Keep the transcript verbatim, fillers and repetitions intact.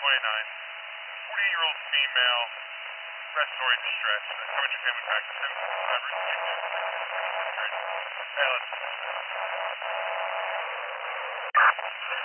twenty-nine. forty-eight-year-old female, respiratory distress. Coverage your family practice and drivers ticket six hundred. Valid.